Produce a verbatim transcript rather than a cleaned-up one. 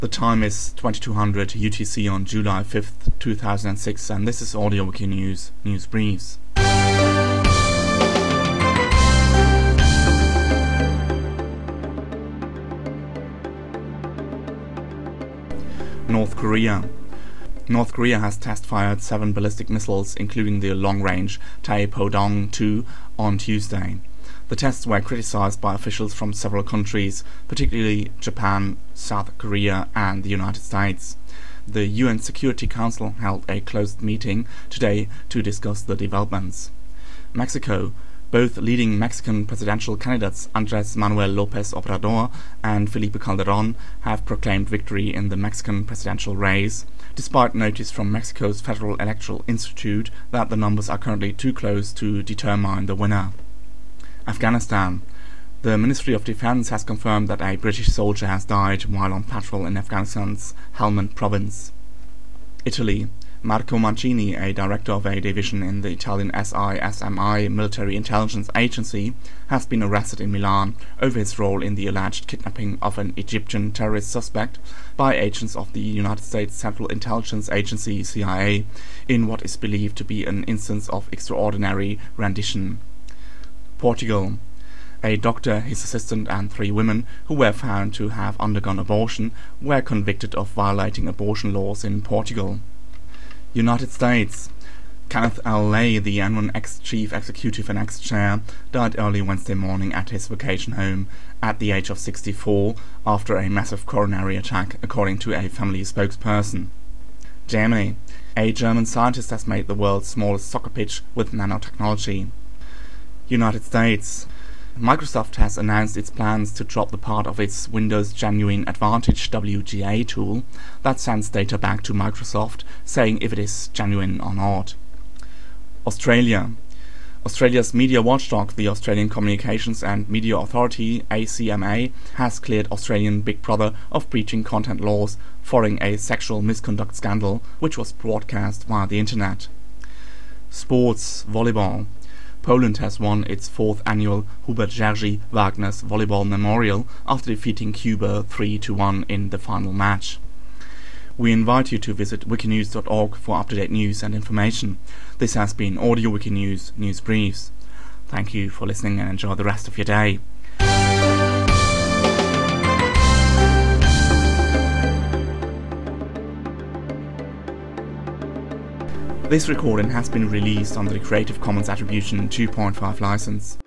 The time is twenty-two hundred U T C on July fifth, two thousand six, and this is Audio Wiki News, News Briefs. North Korea. North Korea has test-fired seven ballistic missiles, including the long-range Taepodong two, on Tuesday. The tests were criticized by officials from several countries, particularly Japan, South Korea and the United States. The U N Security Council held a closed meeting today to discuss the developments. Mexico. Both leading Mexican presidential candidates Andrés Manuel López Obrador and Felipe Calderón have proclaimed victory in the Mexican presidential race, despite notice from Mexico's Federal Electoral Institute that the numbers are currently too close to determine the winner. Afghanistan. The Ministry of Defense has confirmed that a British soldier has died while on patrol in Afghanistan's Helmand province. Italy. Marco Mancini, a director of a division in the Italian S I S M I military intelligence agency, has been arrested in Milan over his role in the alleged kidnapping of an Egyptian terrorist suspect by agents of the United States Central Intelligence Agency C I A in what is believed to be an instance of extraordinary rendition. Portugal. A doctor, his assistant and three women who were found to have undergone abortion were convicted of violating abortion laws in Portugal. United States. Kenneth L. Lay, the N one ex-chief executive and ex-chair, died early Wednesday morning at his vacation home at the age of sixty-four after a massive coronary attack, according to a family spokesperson. Germany. A German scientist has made the world's smallest soccer pitch with nanotechnology. United States. Microsoft has announced its plans to drop the part of its Windows Genuine Advantage W G A tool that sends data back to Microsoft, saying if it is genuine or not. Australia. Australia's media watchdog, the Australian Communications and Media Authority A C M A, has cleared Australian Big Brother of breaching content laws following a sexual misconduct scandal which was broadcast via the internet. Sports. Volleyball. Poland has won its fourth annual Hubert Jerzy Wagner's Volleyball Memorial after defeating Cuba three to one in the final match. We invite you to visit wikinews dot org for up-to-date news and information. This has been Audio Wiki News, News Briefs. Thank you for listening and enjoy the rest of your day. This recording has been released under the Creative Commons Attribution two point five license.